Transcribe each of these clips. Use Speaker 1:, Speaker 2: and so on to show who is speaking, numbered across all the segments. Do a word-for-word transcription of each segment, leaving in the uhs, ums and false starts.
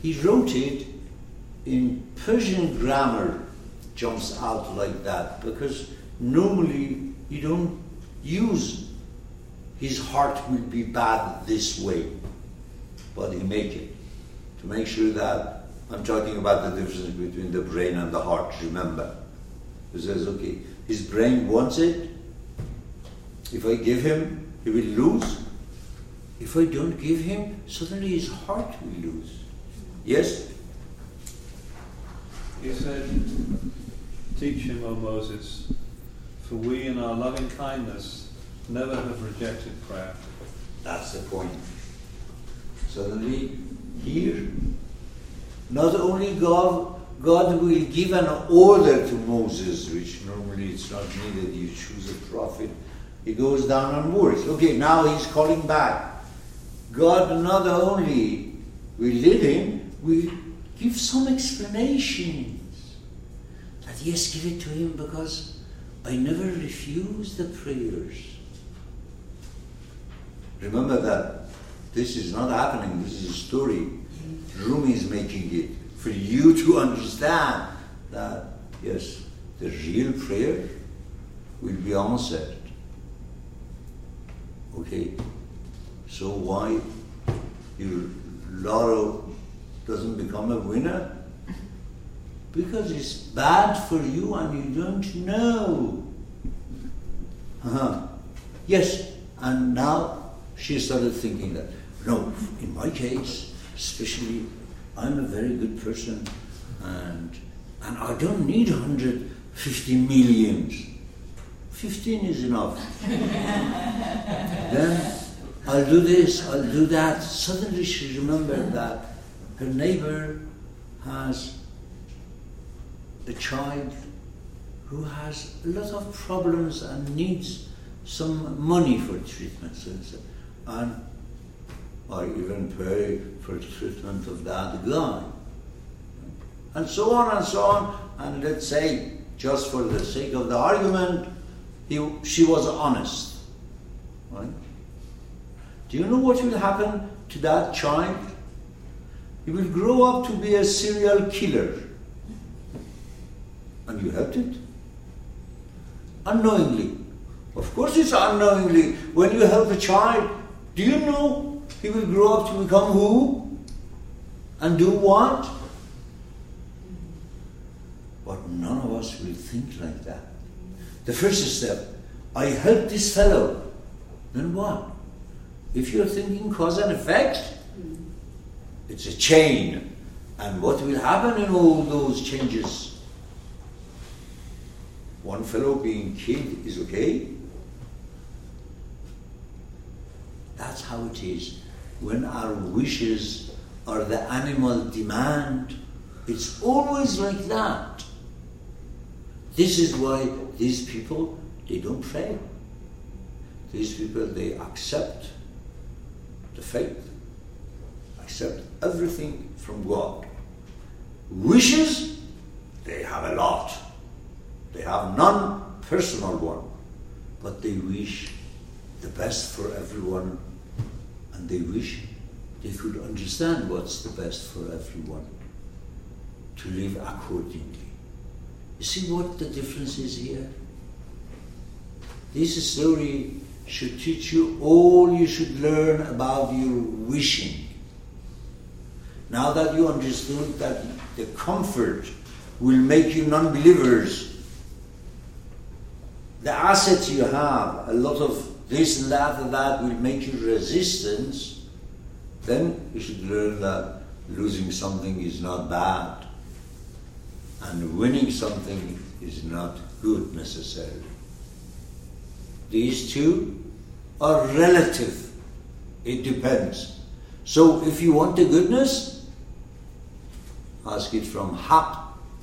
Speaker 1: he wrote it in Persian grammar, jumps out like that, because normally you don't use his heart will be bad this way, but he made it to make sure that I'm talking about the difference between the brain and the heart. Remember, he says, okay, his brain wants it. If I give him, he will lose. If I don't give him, suddenly his heart will lose. Yes?
Speaker 2: He said, teach him, O Moses, for we in our loving kindness never have rejected prayer.
Speaker 1: That's the point. Suddenly, here, not only God, God will give an order to Moses, which normally it's not needed, you choose a prophet, he goes down and works. Okay, now he's calling back. God not only will lead him, will give some explanations. That yes, give it to him because I never refuse the prayers. Remember that this is not happening, this is a story. Rumi is making it for you to understand that yes, the real prayer will be answered. Okay, so why your lotto doesn't become a winner? Because it's bad for you and you don't know. Uh-huh. Yes, and now she started thinking that, no, in my case, especially, I'm a very good person and and I don't need one hundred fifty millions. fifteen is enough. Then I'll do this, I'll do that. Suddenly she remembered that her neighbor has a child who has a lot of problems and needs some money for treatment. And I even pay for the treatment of that guy. And so on and so on. And let's say, just for the sake of the argument, he, she was honest. Right? Do you know what will happen to that child? He will grow up to be a serial killer. And you helped it? Unknowingly. Of course it's unknowingly. When you help a child, do you know he will grow up to become who? And do what? But none of us will think like that. The first step, I helped this fellow. Then what? If you're thinking cause and effect, it's a chain. And what will happen in all those changes? One fellow being killed is okay. That's how it is. When our wishes are the animal demand, it's always like that. This is why these people, they don't pray. These people, they accept the faith, accept everything from God. Wishes, they have a lot. They have none personal one, but they wish the best for everyone, and they wish they could understand what's the best for everyone, to live accordingly. You see what the difference is here? This story should teach you all you should learn about your wishing. Now that you understood that the comfort will make you non-believers, the assets you have, a lot of this and that and that will make you resistance, then you should learn that losing something is not bad and winning something is not good necessarily. These two are relative. It depends. So if you want the goodness, ask it from Haqq.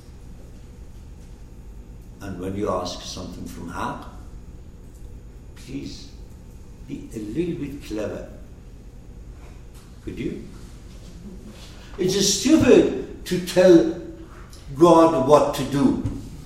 Speaker 1: And when you ask something from Haqq, please be a little bit clever. Could you? It's stupid to tell God what to do.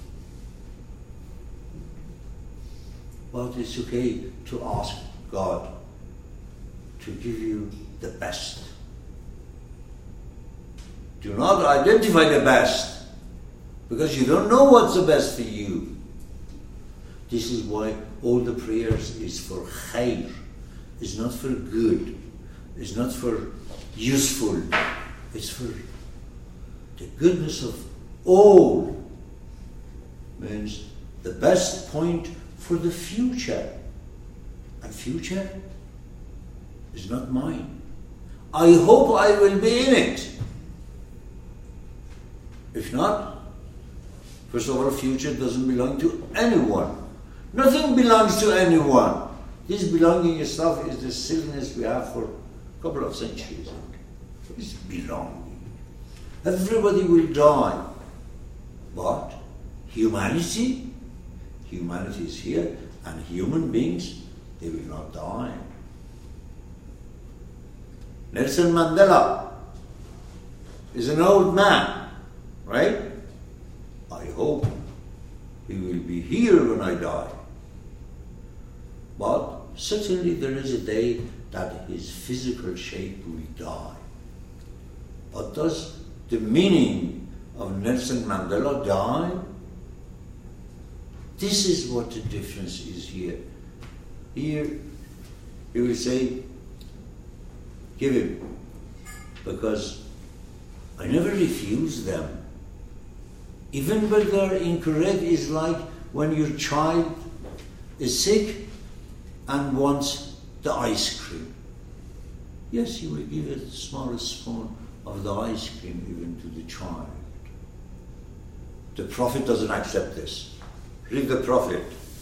Speaker 1: But it's okay to ask God to give you the best. Do not identify the best, because you don't know what's the best for you. This is why all the prayers is for khair. It's not for good. It's not for useful. It's for the goodness of all. Means the best point for the future. And future is not mine. I hope I will be in it. If not, first of all, future doesn't belong to anyone. Nothing belongs to anyone. This belonging stuff is the silliness we have for a couple of centuries. It's belonging. Everybody will die. But humanity, humanity is here, and human beings, they will not die. Nelson Mandela is an old man, right? I hope he will be here when I die. But certainly there is a day that his physical shape will die. But does the meaning of Nelson Mandela die? This is what the difference is here. Here, he will say, give him, because I never refuse them. Even when they're incorrect, is like when your child is sick and wants the ice cream. Yes, you will give a small spoon of the ice cream even to the child. The Prophet doesn't accept this. Read the Prophet.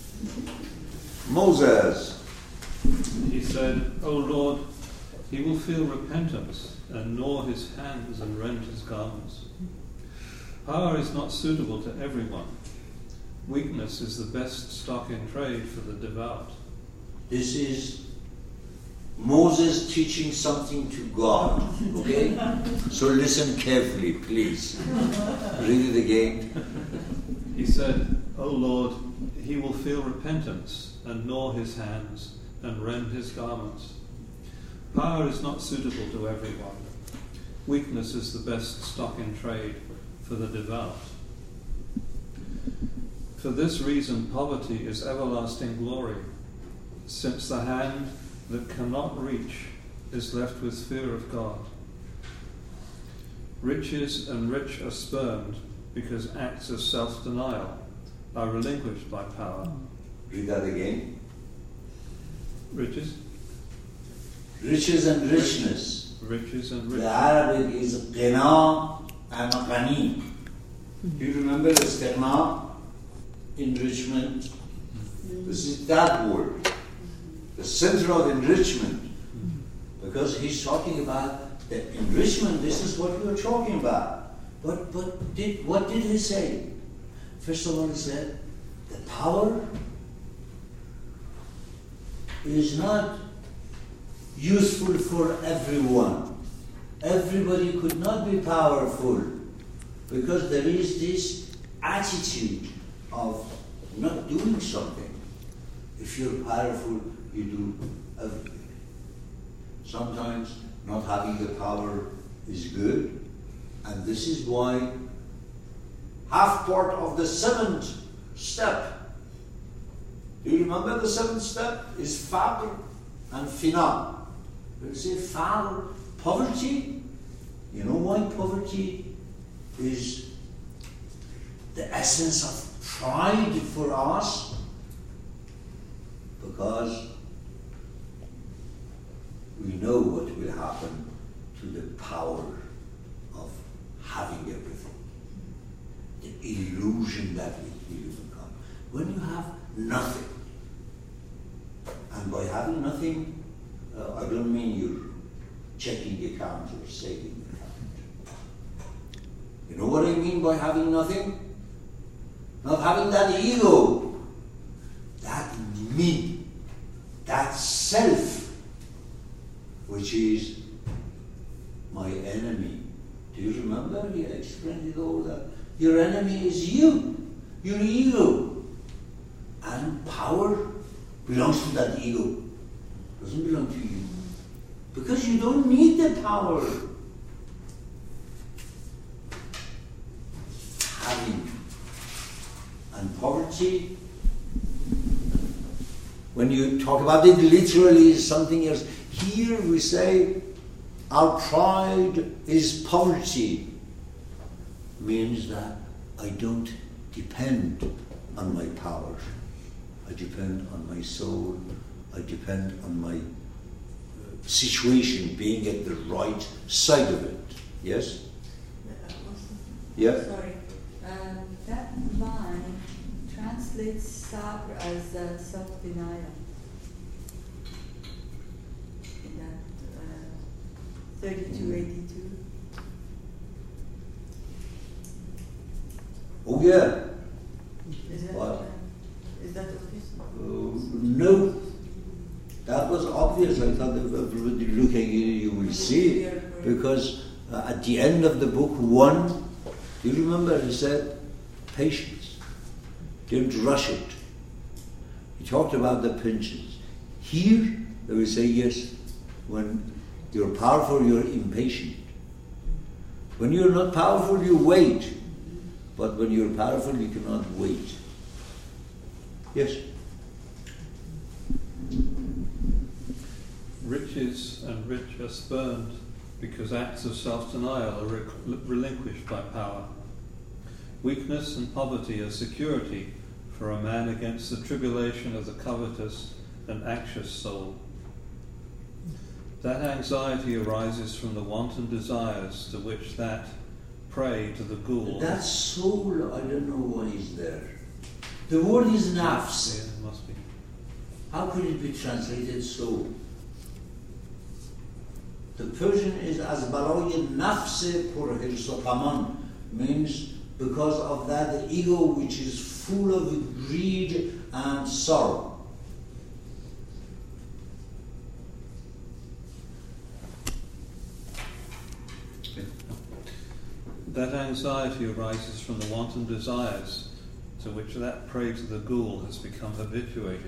Speaker 1: Moses.
Speaker 2: He said, O Lord, he will feel repentance and gnaw his hands and rend his garments. Power is not suitable to everyone. Weakness is the best stock in trade for the devout.
Speaker 1: This is Moses teaching something to God, okay? So listen carefully, please. Read it again.
Speaker 2: He said, O Lord, he will feel repentance and gnaw his hands and rend his garments. Power is not suitable to everyone. Weakness is the best stock in trade for the devout. For this reason, poverty is everlasting glory, since the hand that cannot reach is left with fear of God. Riches and rich are spurned because acts of self-denial are relinquished by power.
Speaker 1: Read that again.
Speaker 2: Riches?
Speaker 1: Riches and richness.
Speaker 2: Riches and richness.
Speaker 1: The Arabic is qina and qani. Do you remember the qina? Enrichment. This is that word. The center of enrichment. Because he's talking about the enrichment. This is what we are talking about. But, but did, what did he say? First of all, he said, the power is not useful for everyone. Everybody could not be powerful, because there is this attitude of not doing something. If you're powerful, you do everything. Sometimes not having the power is good, and this is why half part of the seventh step, do you remember the seventh step? Is faqr and fina. You say faqr, poverty. You know why poverty is the essence of pride for us? Because we know what will happen to the power of having everything. The illusion that it will become. When you have nothing, and by having nothing, uh, I don't mean you're checking account or saving account. You know what I mean by having nothing? Not having that ego, that me, that self, which is my enemy. Do you remember? He explained it all that. Your enemy is you, your ego. And power belongs to that ego. It doesn't belong to you. Because you don't need the power. poverty. When you talk about it literally, it's something else. Here we say our pride is poverty. Means that I don't depend on my power. I depend on my soul. I depend on my uh, situation being at the right side of it. Yes? Yeah?
Speaker 3: Sorry. Um, that line translates sabr as uh, self-denial. In that uh, thirty-two eighty-two.
Speaker 1: Oh, yeah.
Speaker 3: Is that,
Speaker 1: What?
Speaker 3: uh, is that obvious?
Speaker 1: Uh, no. That was obvious. I thought if everybody looking at you, you will see it. Because uh, at the end of the book one, do you remember he said, patience. Don't rush it. He talked about the pensions. Here, they will say, yes, when you're powerful, you're impatient. When you're not powerful, you wait. But when you're powerful, you cannot wait. Yes?
Speaker 2: Riches and rich are spurned because acts of self-denial are re- relinquished by power. Weakness and poverty are security for a man against the tribulation of the covetous and anxious soul. That anxiety arises from the wanton desires to which that prey to the ghoul.
Speaker 1: That soul, I don't know why is there. The word is nafs.
Speaker 2: Yeah, it must be.
Speaker 1: How could it be translated soul? The Persian is as balay nafse pur hirsopaman, means because of that ego which is full of greed and sorrow.
Speaker 2: That anxiety arises from the wanton desires to which that prey to the ghoul has become habituated.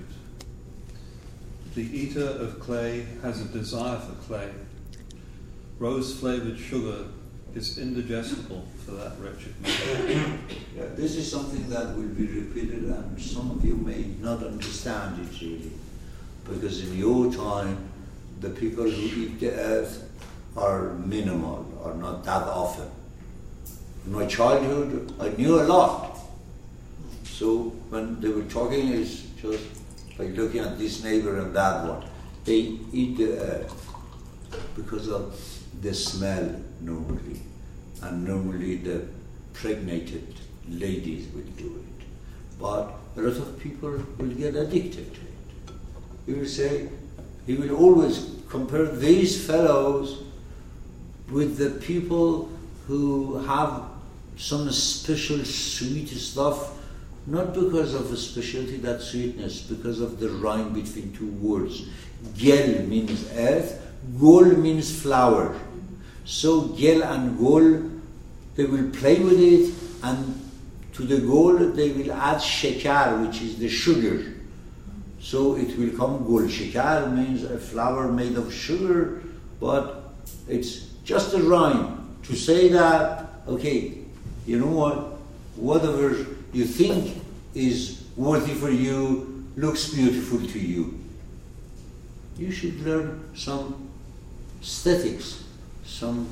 Speaker 2: The eater of clay has a desire for clay. Rose-flavoured sugar is indigestible for that wretched man.
Speaker 1: Yeah, this is something that will be repeated, and some of you may not understand it really, because in your time, the people who eat the earth are minimal, or not that often. In my childhood, I knew a lot. So when they were talking, it's just like looking at this neighbor and that one. They eat the earth because of the smell normally. And normally the pregnated ladies will do it. But a lot of people will get addicted to it. He will say, he will always compare these fellows with the people who have some special sweet stuff, not because of a specialty, that sweetness, because of the rhyme between two words. Gel means earth, gol means flower. So gel and gol, they will play with it, and to the gol they will add shekar, which is the sugar. So it will come gol shekar, means a flower made of sugar, but it's just a rhyme to say that, okay, you know what, whatever you think is worthy for you looks beautiful to you. You should learn some aesthetics, some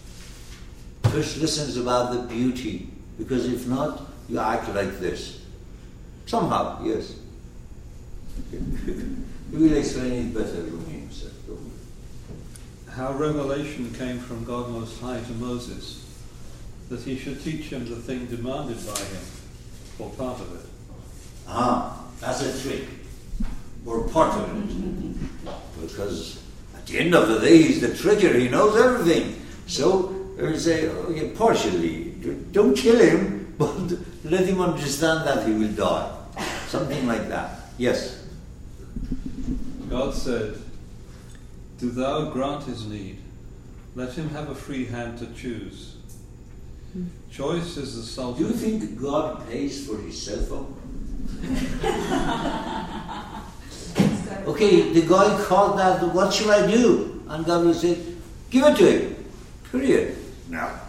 Speaker 1: first lessons about the beauty, because if not, you act like this. Somehow, yes. You will explain it better, Rumi himself.
Speaker 2: How revelation came from God Most High to Moses, that he should teach him the thing demanded by him, or part of it.
Speaker 1: Ah, that's a trick, or part of it. Because at the end of the day, he's the tricker, he knows everything. So, they will say, okay, partially, don't kill him, but let him understand that he will die. Something like that. Yes?
Speaker 2: God said, do thou grant his need, let him have a free hand to choose. Choice is the Sultan.
Speaker 1: Do you think God pays for his cell phone? Okay, the guy called that, what should I do? And God will say, give it to him. Period. Now,